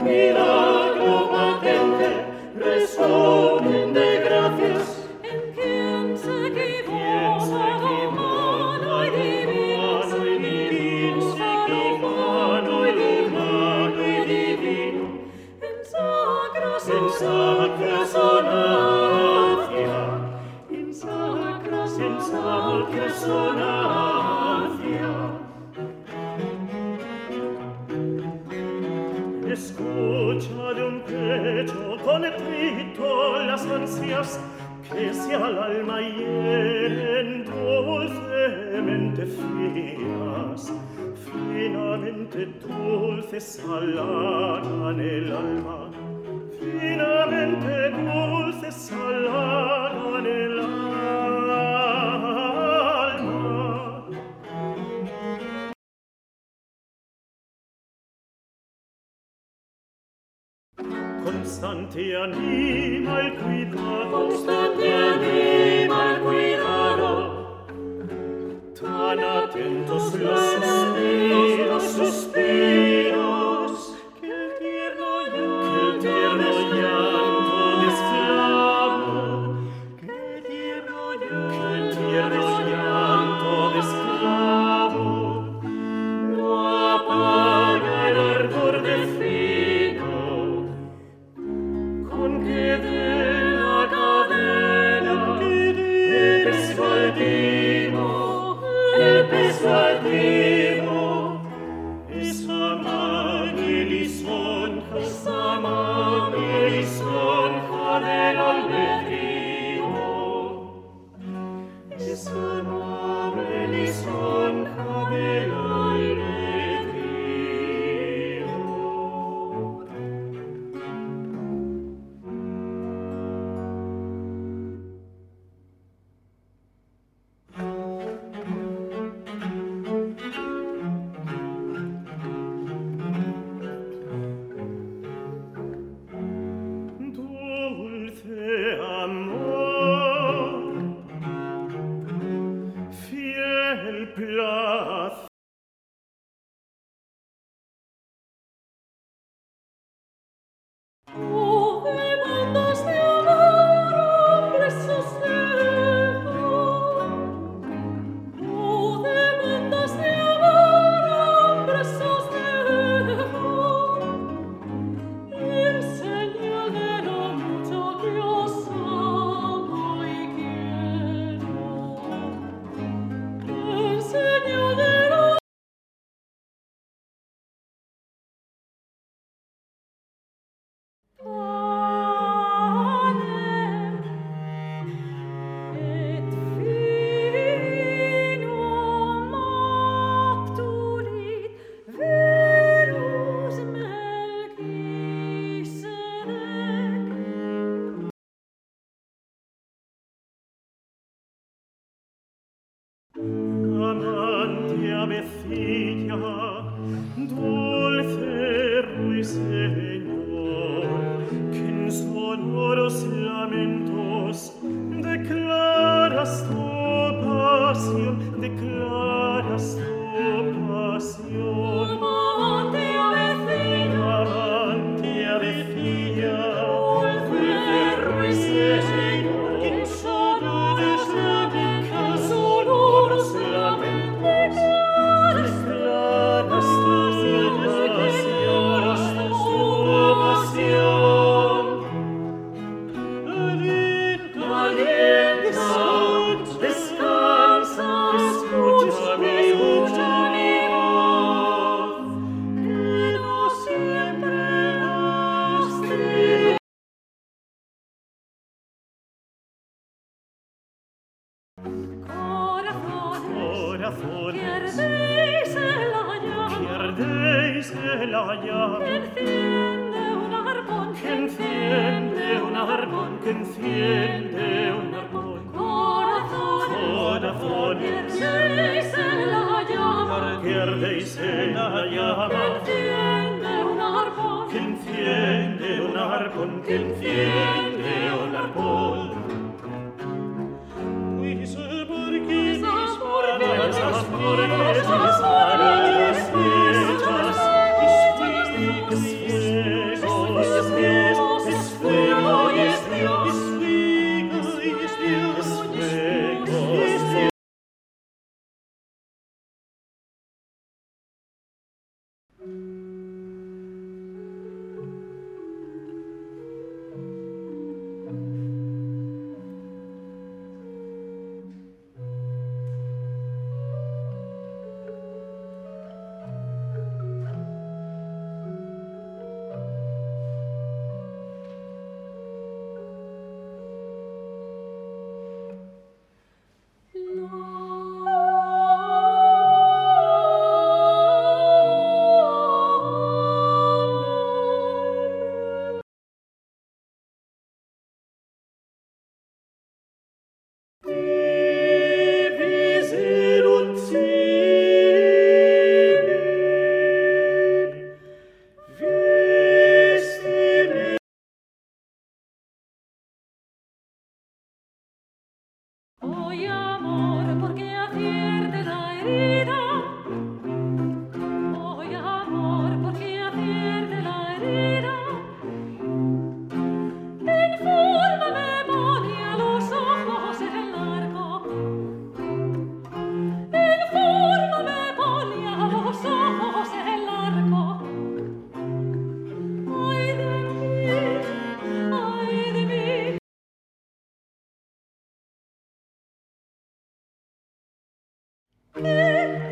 milagro patente, resumen de gracias. ¿En quién se equivoca lo humano y divino? En sacra sonancia, En sacra sonancia. Escucha de un pecho contrito las ansias que si al alma hieren dulcemente finas, finamente dulces halagan el alma, finamente dulces halagan el alma. Constante anima el cuidado, tan atentos los suspiros, que el tierno llanto de esclavo, que el tierno llanto de esclavo, no apaga el ardor de fino, con que de la cadena el peso altivo, esa amable lisonja del albedrío, esa amable lisonja del albedrío. Dulce amor, fiel placer, tú demandas de amor hombres sosego, tú demandas de amor hombres sosego, y en señal de lo mucho que os amo y quiero, en señal de lo et finum obturit verus Melchisedec. amante avecilla, dulce ruiseñor, que en sonoros lamentos declaras tu pasión, declaras tu pasión. Amante avecilla, Amante avecilla, dulce ruiseñor, que en sonoros lamentos declaras tu pasión. Alienta, descansa, escucha mi voz, que no siempre lastima. Corazón, que ardéis en la llama, que ardéis en la llama, que enciende un arpón, que enciende un arpón, que enciende un arpón. Corazón, que ardéis en la llama, Que ardéis en la llama, que enciende un arpón, que enciende un arpón, que enciende un arpón. Quizá porque disparas por las flechas,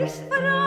disfraz